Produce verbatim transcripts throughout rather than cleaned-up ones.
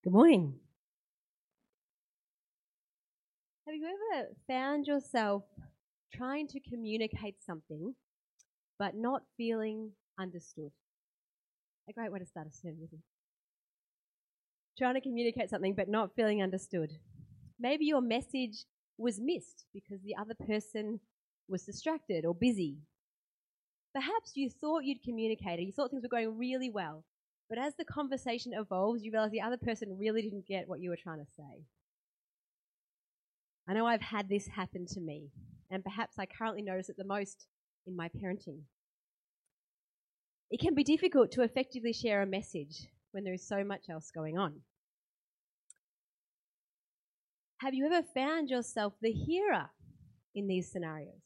Good morning. Have you ever found yourself trying to communicate something but not feeling understood? A great way to start a sermon, isn't it? Trying to communicate something but not feeling understood. Maybe your message was missed because the other person was distracted or busy. Perhaps you thought you'd communicated, you thought things were going really well, but as the conversation evolves, you realize the other person really didn't get what you were trying to say. I know I've had this happen to me, and perhaps I currently notice it the most in my parenting. It can be difficult to effectively share a message when there is so much else going on. Have you ever found yourself the hearer in these scenarios?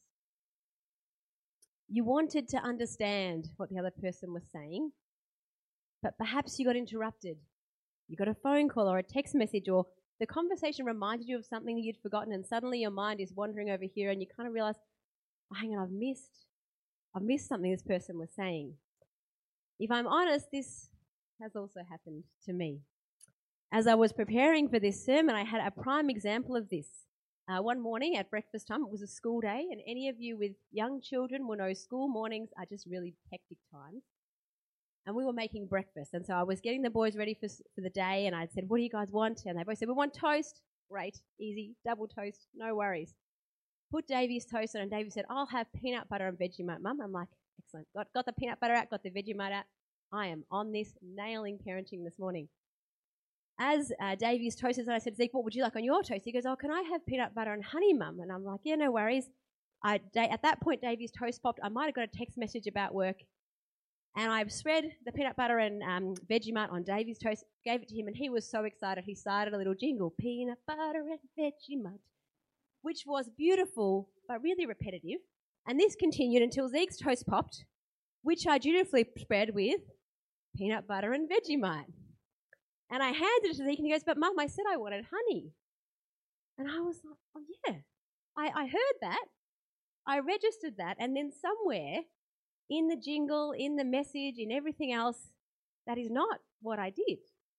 You wanted to understand what the other person was saying, but perhaps you got interrupted. You got a phone call or a text message, or the conversation reminded you of something that you'd forgotten, and suddenly your mind is wandering over here and you kind of realize, oh, hang on, I've missed, I've missed something this person was saying. If I'm honest, this has also happened to me. As I was preparing for this sermon, I had a prime example of this. Uh, one morning at breakfast time, it was a school day, and any of you with young children will know school mornings are just really hectic times. And we were making breakfast, and so I was getting the boys ready for, for the day, and I'd said, what do you guys want? And they both said, we want toast. Great, easy, double toast, no worries. Put Davey's toast on, and Davey said, I'll have peanut butter and Vegemite, Mum. I'm like, excellent. Got, got the peanut butter out, got the Vegemite out. I am on this, nailing parenting this morning. As uh, Davey's toast is, I said, Zeke, what would you like on your toast? He goes, oh, can I have peanut butter and honey, Mum? And I'm like, yeah, no worries. I, da- at that point, Davey's toast popped. I might have got a text message about work. And I spread the peanut butter and um, Vegemite on Davey's toast, gave it to him, and he was so excited. He started a little jingle, peanut butter and Vegemite, which was beautiful but really repetitive. And this continued until Zeke's toast popped, which I dutifully spread with peanut butter and Vegemite. And I handed it to Zeke, and he goes, but Mum, I said I wanted honey. And I was like, oh, yeah, I, I heard that. I registered that, and then somewhere in the jingle, in the message, in everything else, that is not what I did.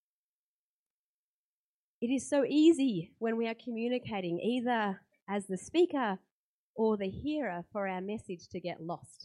It is so easy when we are communicating, either as the speaker or the hearer, for our message to get lost.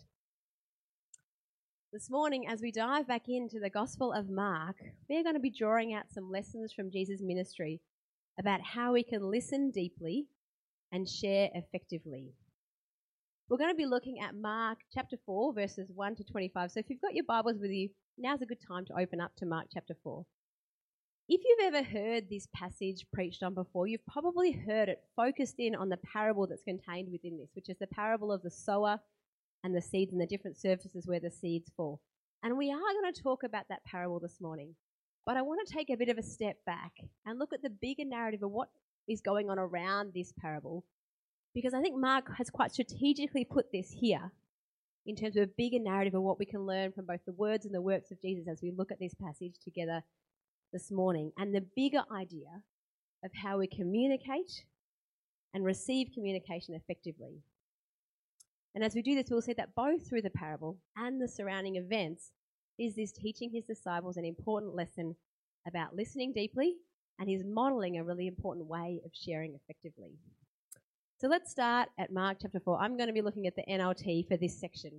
This morning, as we dive back into the Gospel of Mark, we're going to be drawing out some lessons from Jesus' ministry about how we can listen deeply and share effectively. We're going to be looking at Mark chapter four, verses one to twenty-five. So if you've got your Bibles with you, now's a good time to open up to Mark chapter four. If you've ever heard this passage preached on before, you've probably heard it focused in on the parable that's contained within this, which is the parable of the sower and the seeds and the different surfaces where the seeds fall. And we are going to talk about that parable this morning. But I want to take a bit of a step back and look at the bigger narrative of what is going on around this parable, because I think Mark has quite strategically put this here in terms of a bigger narrative of what we can learn from both the words and the works of Jesus as we look at this passage together this morning, and the bigger idea of how we communicate and receive communication effectively. And as we do this, we'll see that both through the parable and the surrounding events is this teaching his disciples an important lesson about listening deeply, and he's modelling a really important way of sharing effectively. So let's start at Mark chapter four. I'm going to be looking at the N L T for this section.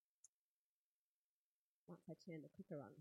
Once I turn the clicker on.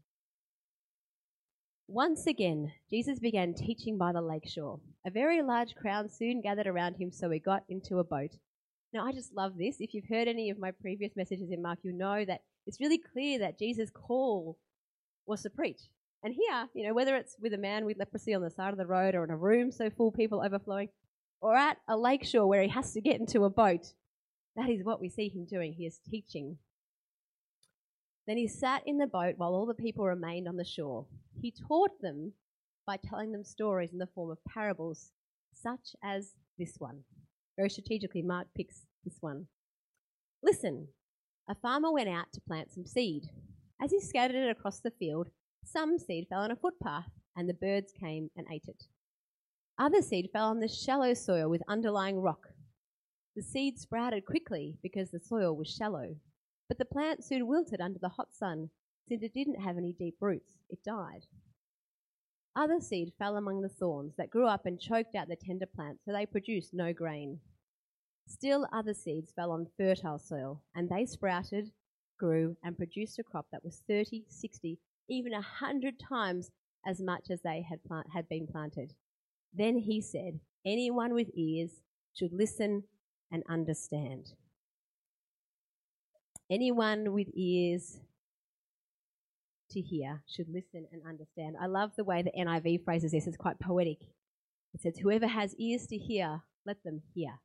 Once again, Jesus began teaching by the lake shore. A very large crowd soon gathered around him, so he got into a boat. Now, I just love this. If you've heard any of my previous messages in Mark, you know that it's really clear that Jesus' call was to preach. And here, you know, whether it's with a man with leprosy on the side of the road or in a room so full, people overflowing, or at a lake shore where he has to get into a boat, that is what we see him doing. He is teaching. Then he sat in the boat while all the people remained on the shore. He taught them by telling them stories in the form of parables, such as this one. Very strategically, Mark picks this one. Listen, a farmer went out to plant some seed. As he scattered it across the field, some seed fell on a footpath, and the birds came and ate it. Other seed fell on the shallow soil with underlying rock. The seed sprouted quickly because the soil was shallow, but the plant soon wilted under the hot sun. Since it didn't have any deep roots, it died. Other seed fell among the thorns that grew up and choked out the tender plants, so they produced no grain. Still other seeds fell on fertile soil, and they sprouted, grew, and produced a crop that was thirty, sixty, even a hundred times as much as they had, plant- had been planted. Then he said, anyone with ears should listen and understand. Anyone with ears to hear should listen and understand. I love the way the N I V phrases this. It's quite poetic. It says, whoever has ears to hear, let them hear.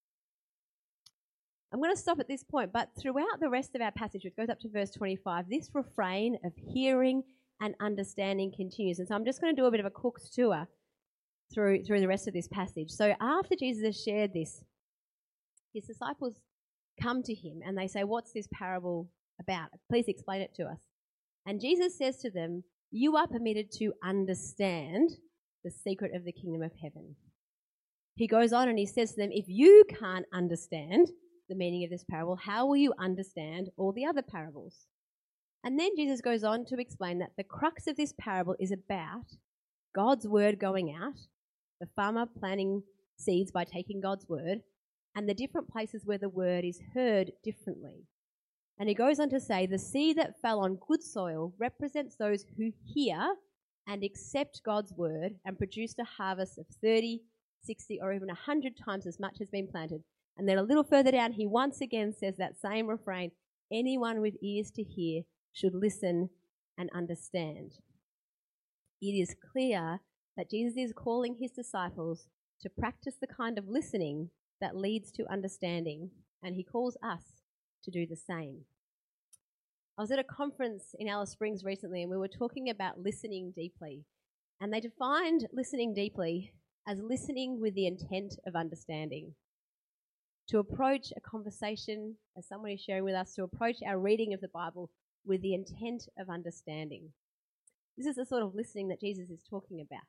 I'm going to stop at this point, but throughout the rest of our passage, which goes up to verse twenty-five, this refrain of hearing and understanding continues. And so I'm just going to do a bit of a cook's tour through, through the rest of this passage. So after Jesus has shared this, his disciples come to him and they say, what's this parable about? Please explain it to us. And Jesus says to them, you are permitted to understand the secret of the kingdom of heaven. He goes on and he says to them, if you can't understand the meaning of this parable, how will you understand all the other parables? And then Jesus goes on to explain that the crux of this parable is about God's word going out, the farmer planting seeds by taking God's word, and the different places where the word is heard differently. And he goes on to say the seed that fell on good soil represents those who hear and accept God's word and produced a harvest of thirty, sixty, or even one hundred times as much has been planted. And then a little further down, he once again says that same refrain, anyone with ears to hear should listen and understand. It is clear that Jesus is calling his disciples to practice the kind of listening that leads to understanding, and he calls us to do the same. I was at a conference in Alice Springs recently, and we were talking about listening deeply, and they defined listening deeply as listening with the intent of understanding. To approach a conversation, as someone is sharing with us, to approach our reading of the Bible with the intent of understanding. This is the sort of listening that Jesus is talking about.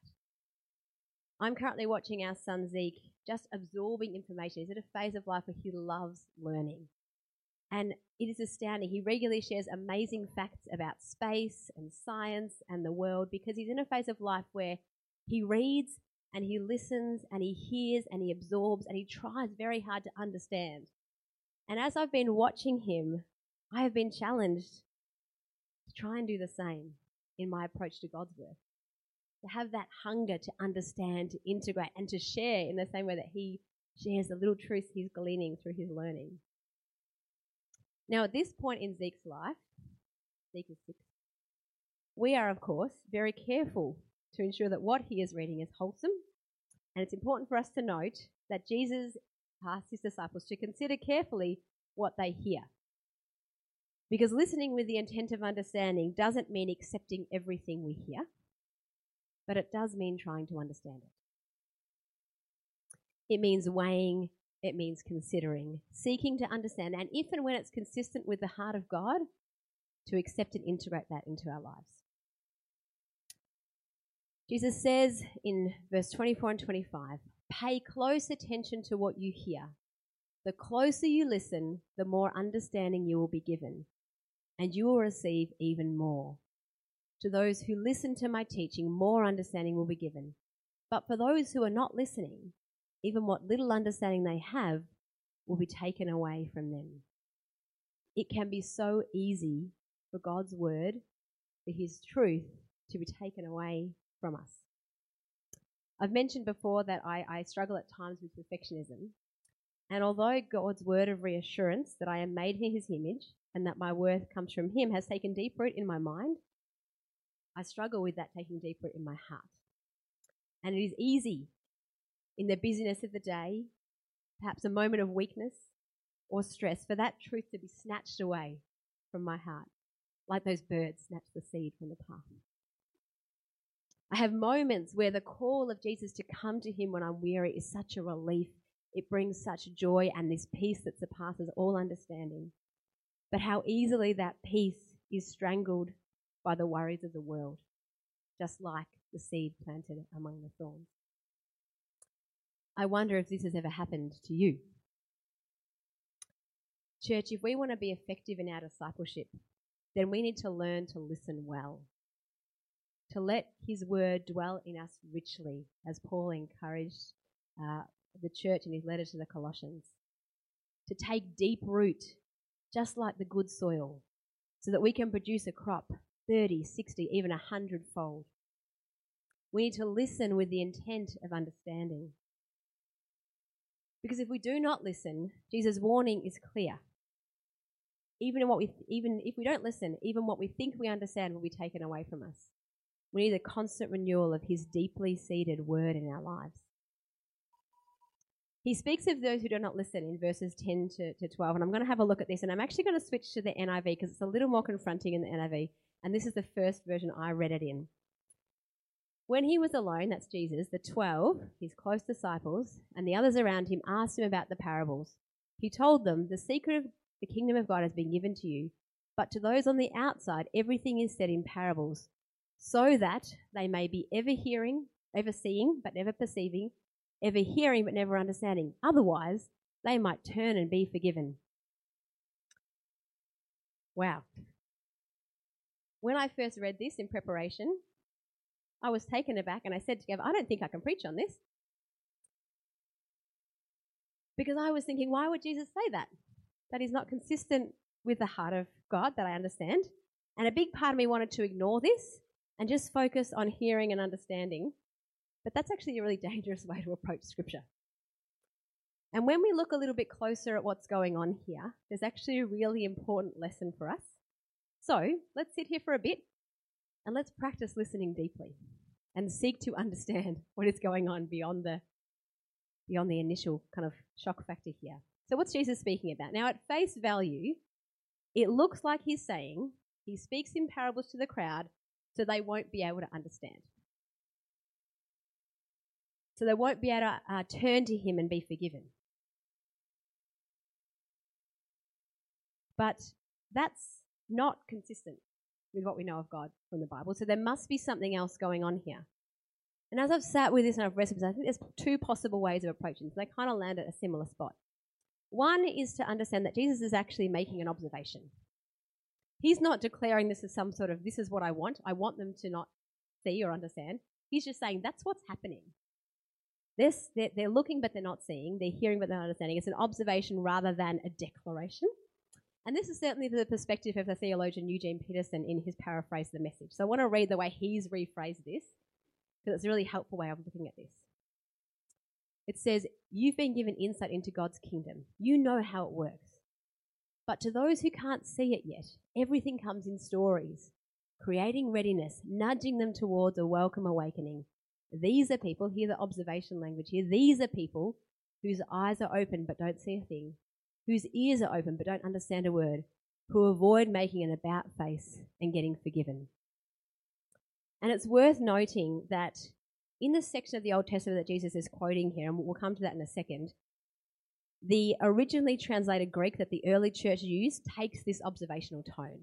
I'm currently watching our son Zeke just absorbing information. He's at a phase of life where he loves learning. And it is astounding. He regularly shares amazing facts about space and science and the world because he's in a phase of life where he reads and he listens and he hears and he absorbs and he tries very hard to understand. And as I've been watching him, I have been challenged to try and do the same in my approach to God's word. To have that hunger to understand, to integrate, and to share in the same way that he shares the little truths he's gleaning through his learning. Now, at this point in Zeke's life, Zeke is six, we are, of course, very careful to ensure that what he is reading is wholesome. And it's important for us to note that Jesus asked his disciples to consider carefully what they hear. Because listening with the intent of understanding doesn't mean accepting everything we hear, but it does mean trying to understand it. It means weighing, it means considering, seeking to understand, and if and when it's consistent with the heart of God, to accept and integrate that into our lives. Jesus says in verse twenty-four and twenty-five, pay close attention to what you hear. The closer you listen, the more understanding you will be given, and you will receive even more. To those who listen to my teaching, more understanding will be given. But for those who are not listening, even what little understanding they have will be taken away from them. It can be so easy for God's word, for his truth, to be taken away from us. I've mentioned before that I, I struggle at times with perfectionism. And although God's word of reassurance that I am made in his image and that my worth comes from him has taken deep root in my mind, I struggle with that taking deep root in my heart. And it is easy in the busyness of the day, perhaps a moment of weakness or stress, for that truth to be snatched away from my heart, like those birds snatch the seed from the path. I have moments where the call of Jesus to come to him when I'm weary is such a relief. It brings such joy and this peace that surpasses all understanding. But how easily that peace is strangled by the worries of the world, just like the seed planted among the thorns. I wonder if this has ever happened to you. Church, if we want to be effective in our discipleship, then we need to learn to listen well. to let his word dwell in us richly, as Paul encouraged uh, the church in his letter to the Colossians, to take deep root, just like the good soil, so that we can produce a crop thirty, sixty, even a hundredfold. We need to listen with the intent of understanding. Because if we do not listen, Jesus' warning is clear. Even in what we, even if we don't listen, even what we think we understand will be taken away from us. We need a constant renewal of his deeply seated word in our lives. He speaks of those who do not listen in verses ten to, to twelve, and I'm going to have a look at this, and I'm actually going to switch to the N I V because it's a little more confronting in the N I V, and this is the first version I read it in. When he was alone, that's Jesus, the twelve, his close disciples, and the others around him asked him about the parables. He told them, the secret of the kingdom of God has been given to you, but to those on the outside, everything is said in parables, so that they may be ever hearing, ever seeing, but never perceiving, ever hearing, but never understanding. Otherwise, they might turn and be forgiven. Wow. When I first read this in preparation, I was taken aback and I said to Gav, I don't think I can preach on this. Because I was thinking, why would Jesus say that? That is not consistent with the heart of God that I understand. And a big part of me wanted to ignore this and just focus on hearing and understanding. But that's actually a really dangerous way to approach Scripture. And when we look a little bit closer at what's going on here, there's actually a really important lesson for us. So let's sit here for a bit and let's practice listening deeply and seek to understand what is going on beyond the, beyond the initial kind of shock factor here. So what's Jesus speaking about? Now, at face value, it looks like he's saying he speaks in parables to the crowd so they won't be able to understand. So they won't be able to uh, turn to him and be forgiven. But that's not consistent with what we know of God from the Bible. So there must be something else going on here. And as I've sat with this and I've wrestled with this, I think there's two possible ways of approaching this. They kind of land at a similar spot. One is to understand that Jesus is actually making an observation. He's not declaring this as some sort of, this is what I want. I want them to not see or understand. He's just saying that's what's happening. They're, they're, they're looking but they're not seeing. They're hearing but they're not understanding. It's an observation rather than a declaration. And this is certainly the perspective of the theologian Eugene Peterson in his paraphrase of the Message. So I want to read the way he's rephrased this because it's a really helpful way of looking at this. It says, you've been given insight into God's kingdom. You know how it works. But to those who can't see it yet, everything comes in stories, creating readiness, nudging them towards a welcome awakening. These are people, hear the observation language here, these are people whose eyes are open but don't see a thing, whose ears are open but don't understand a word, who avoid making an about face and getting forgiven. And it's worth noting that in the section of the Old Testament that Jesus is quoting here, and we'll come to that in a second, the originally translated Greek that the early church used takes this observational tone.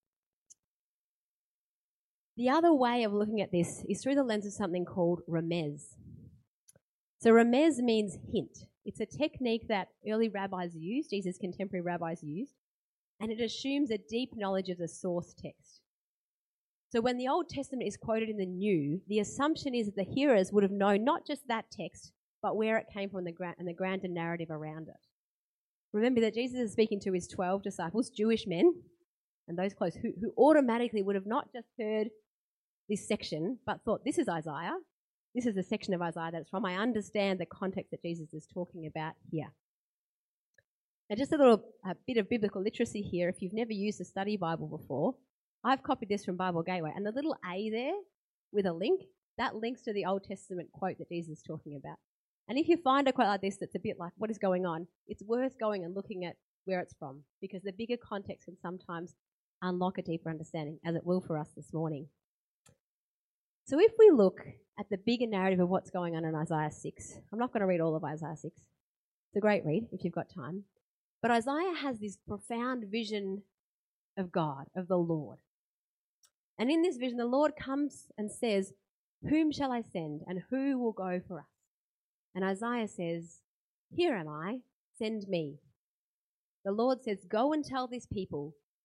The other way of looking at this is through the lens of something called remez. So remez means hint. It's a technique that early rabbis used, Jesus' contemporary rabbis used, and it assumes a deep knowledge of the source text. So when the Old Testament is quoted in the New, the assumption is that the hearers would have known not just that text, but where it came from and the, gra- and the grander narrative around it. Remember that Jesus is speaking to his twelve disciples, Jewish men, and those close, who, who automatically would have not just heard this section, but thought, this is Isaiah. This is the section of Isaiah that it's from. I understand the context that Jesus is talking about here. Now, just a little a bit of biblical literacy here. If you've never used a study Bible before, I've copied this from Bible Gateway, and the little A there with a link, that links to the Old Testament quote that Jesus is talking about. And if you find a quote like this that's a bit like, what is going on, it's worth going and looking at where it's from, because the bigger context can sometimes unlock a deeper understanding, as it will for us this morning. So if we look at the bigger narrative of what's going on in Isaiah six, I'm not going to read all of Isaiah six. It's a great read if you've got time. But Isaiah has this profound vision of God, of the Lord. And in this vision, the Lord comes and says, whom shall I send and who will go for us? And Isaiah says, here am I, send me. The Lord says, go and tell this people,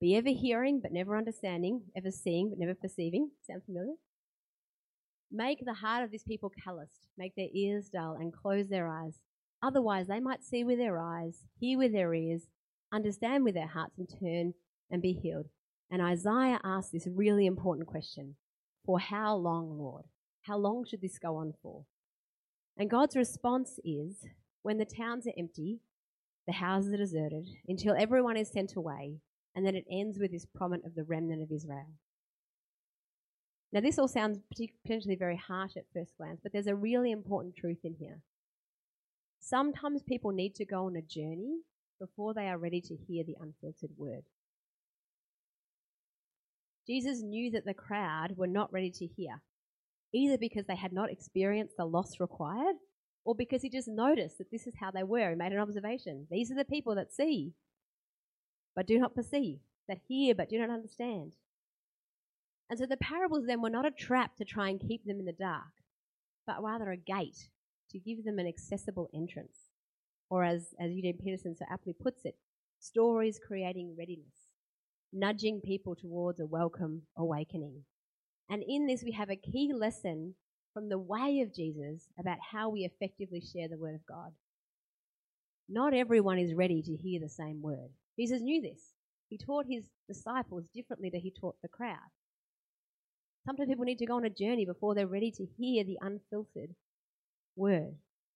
Be ever hearing but never understanding, ever seeing but never perceiving. Sound familiar? Make the heart of this people calloused, make their ears dull, and close their eyes. Otherwise they might see with their eyes, hear with their ears, understand with their hearts, and turn and be healed. And Isaiah asks this really important question: for how long, Lord? How long should this go on for? And God's response is, when the towns are empty, the houses are deserted, until everyone is sent away, and then it ends with this promise of the remnant of Israel. Now, this all sounds potentially very harsh at first glance, but there's a really important truth in here. Sometimes people need to go on a journey before they are ready to hear the unfiltered word. Jesus knew that the crowd were not ready to hear, either because they had not experienced the loss required, or because he just noticed that this is how they were. He made an observation. These are the people that see, but do not perceive, that hear, but do not understand. And so the parables then were not a trap to try and keep them in the dark, but rather a gate to give them an accessible entrance. Or as, as Eugene Peterson so aptly puts it, stories creating readiness, nudging people towards a welcome awakening. And in this we have a key lesson from the way of Jesus about how we effectively share the word of God. Not everyone is ready to hear the same word. Jesus knew this. He taught his disciples differently than he taught the crowd. Sometimes people need to go on a journey before they're ready to hear the unfiltered word.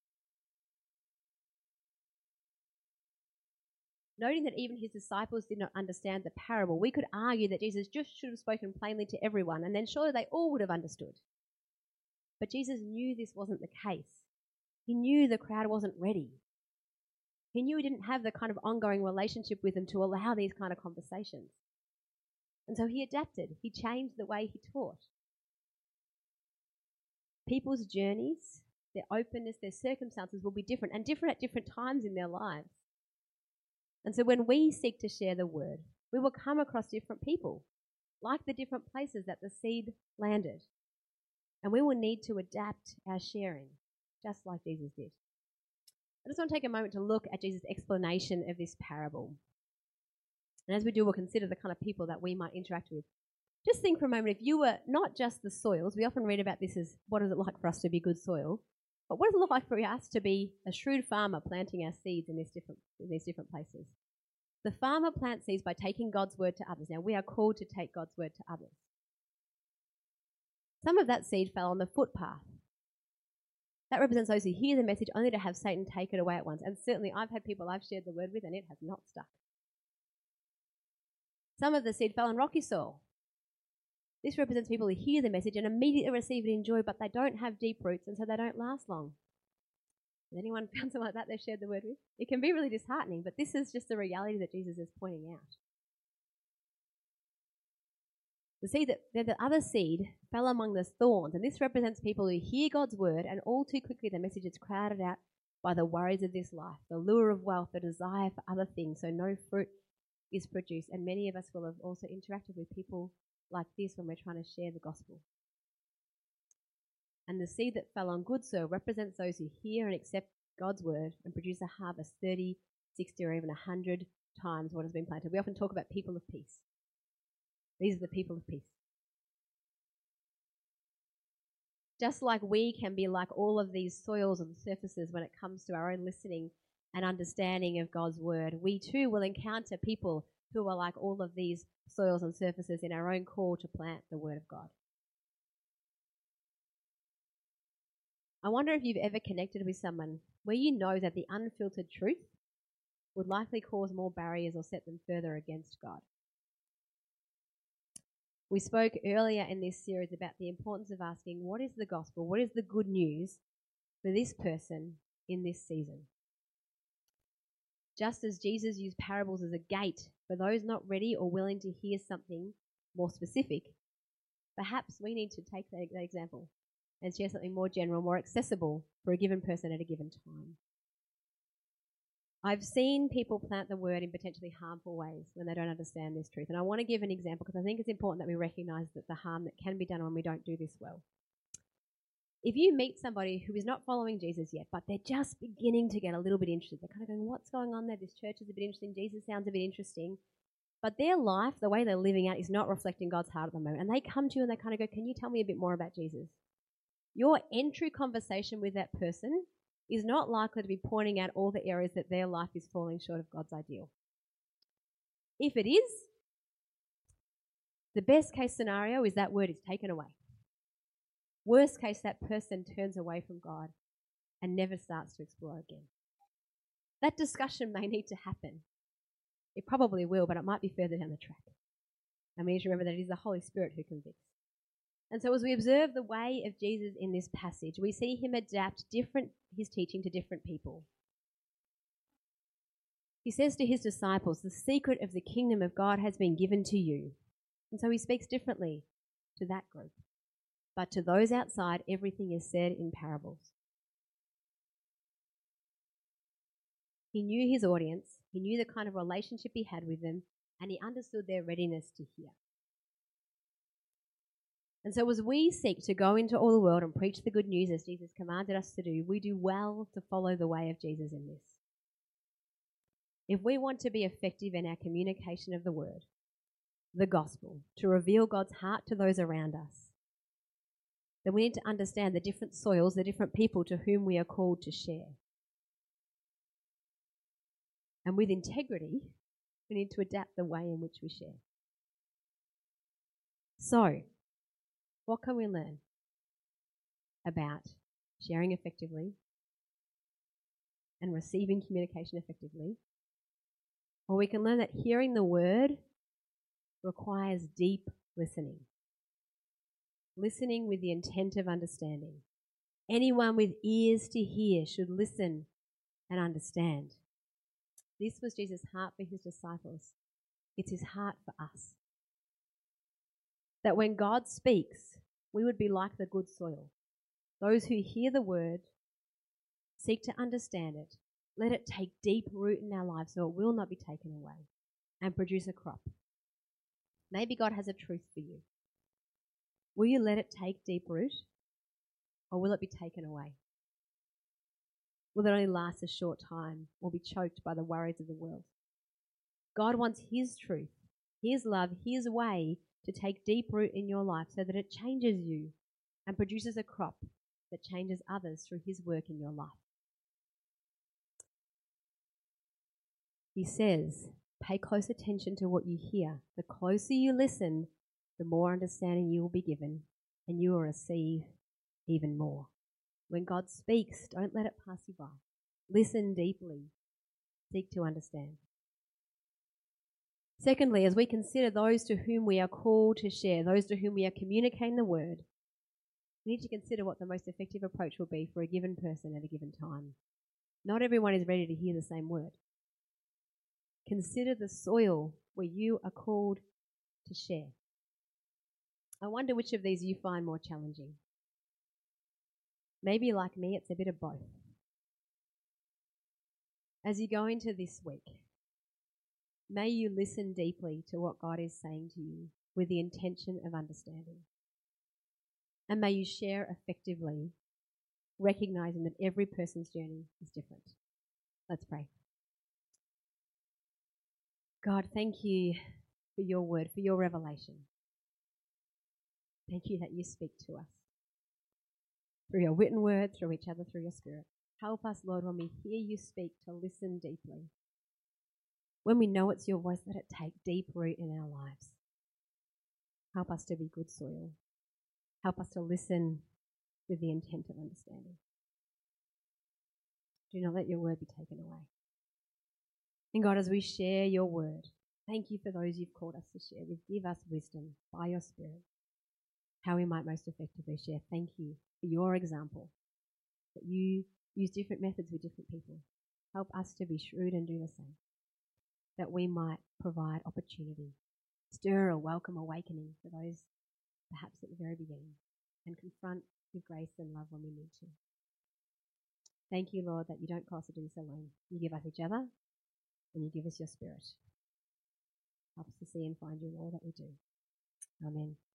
Noting that even his disciples did not understand the parable, we could argue that Jesus just should have spoken plainly to everyone, and then surely they all would have understood. But Jesus knew this wasn't the case. He knew the crowd wasn't ready. He knew he didn't have the kind of ongoing relationship with them to allow these kind of conversations. And so he adapted. He changed the way he taught. People's journeys, their openness, their circumstances will be different, and different at different times in their lives. And so when we seek to share the word, we will come across different people, like the different places that the seed landed. And we will need to adapt our sharing, just like Jesus did. I just want to take a moment to look at Jesus' explanation of this parable. And as we do, we'll consider the kind of people that we might interact with. Just think for a moment, if you were not just the soils, we often read about this as what is it like for us to be good soil, but what does it look like for us to be a shrewd farmer planting our seeds in these different, in these different places? The farmer plants seeds by taking God's word to others. Now, we are called to take God's word to others. Some of that seed fell on the footpath. That represents those who hear the message only to have Satan take it away at once. And certainly I've had people I've shared the word with and it has not stuck. Some of the seed fell on rocky soil. This represents people who hear the message and immediately receive it in joy, but they don't have deep roots and so they don't last long. Has anyone found someone like that they've shared the word with? It can be really disheartening, but this is just the reality that Jesus is pointing out. The seed that the other seed fell among the thorns, and this represents people who hear God's word and all too quickly the message is crowded out by the worries of this life, the lure of wealth, the desire for other things, so no fruit is produced. And many of us will have also interacted with people like this when we're trying to share the gospel. And the seed that fell on good soil represents those who hear and accept God's word and produce a harvest thirty, sixty, or even one hundred times what has been planted. We often talk about people of peace. These are the people of peace. Just like we can be like all of these soils and surfaces when it comes to our own listening and understanding of God's word, we too will encounter people who are like all of these soils and surfaces in our own call to plant the word of God. I wonder if you've ever connected with someone where you know that the unfiltered truth would likely cause more barriers or set them further against God. We spoke earlier in this series about the importance of asking, what is the gospel? What is the good news for this person in this season? Just as Jesus used parables as a gate for those not ready or willing to hear something more specific, perhaps we need to take that, that example and share something more general, more accessible for a given person at a given time. I've seen people plant the word in potentially harmful ways when they don't understand this truth. And I want to give an example because I think it's important that we recognise that the harm that can be done when we don't do this well. If you meet somebody who is not following Jesus yet, but they're just beginning to get a little bit interested, they're kind of going, what's going on there? This church is a bit interesting. Jesus sounds a bit interesting. but their life, the way they're living out, is not reflecting God's heart at the moment. And they come to you and they kind of go, can you tell me a bit more about Jesus? Your entry conversation with that person is not likely to be pointing out all the areas that their life is falling short of God's ideal. If it is, the best case scenario is that word is taken away. Worst case, that person turns away from God and never starts to explore again. That discussion may need to happen. It probably will, but it might be further down the track. And we need to remember that it is the Holy Spirit who convicts. And so as we observe the way of Jesus in this passage, we see him adapt different his teaching to different people. He says to his disciples, the secret of the kingdom of God has been given to you. And so he speaks differently to that group. But to those outside, everything is said in parables. He knew his audience, he knew the kind of relationship he had with them, and he understood their readiness to hear. And so as we seek to go into all the world and preach the good news as Jesus commanded us to do, we do well to follow the way of Jesus in this. If we want to be effective in our communication of the word, the gospel, to reveal God's heart to those around us, then we need to understand the different soils, the different people to whom we are called to share. And with integrity, we need to adapt the way in which we share. So, what can we learn about sharing effectively and receiving communication effectively? Well, we can learn that hearing the word requires deep listening. Listening with the intent of understanding. Anyone with ears to hear should listen and understand. This was Jesus' heart for his disciples. It's his heart for us. That when God speaks, we would be like the good soil. Those who hear the word, seek to understand it, let it take deep root in our lives so it will not be taken away, and produce a crop. Maybe God has a truth for you. Will you let it take deep root, or will it be taken away? Will it only last a short time or be choked by the worries of the world? God wants his truth, his love, his way to take deep root in your life so that it changes you and produces a crop that changes others through his work in your life. He says, pay close attention to what you hear. The closer you listen, the more understanding you will be given, and you will receive even more. When God speaks, don't let it pass you by. Listen deeply. Seek to understand. Secondly, as we consider those to whom we are called to share, those to whom we are communicating the word, we need to consider what the most effective approach will be for a given person at a given time. Not everyone is ready to hear the same word. Consider the soil where you are called to share. I wonder which of these you find more challenging. Maybe like me, it's a bit of both. As you go into this week, may you listen deeply to what God is saying to you with the intention of understanding. And may you share effectively, recognizing that every person's journey is different. Let's pray. God, thank you for your word, for your revelation. Thank you that you speak to us through your written word, through each other, through your spirit. Help us, Lord, when we hear you speak, to listen deeply. When we know it's your voice, let it take deep root in our lives. Help us to be good soil. Help us to listen with the intent of understanding. Do not let your word be taken away. And God, as we share your word, thank you for those you've called us to share with. Give us wisdom by your spirit, how we might most effectively share. Thank you for your example, that you use different methods with different people. Help us to be shrewd and do the same, that we might provide opportunity, stir a welcome awakening for those perhaps at the very beginning, and confront with grace and love when we need to. Thank you, Lord, that you don't call us to do this alone. You give us each other, and you give us your spirit. Help us to see and find you in all that we do. Amen.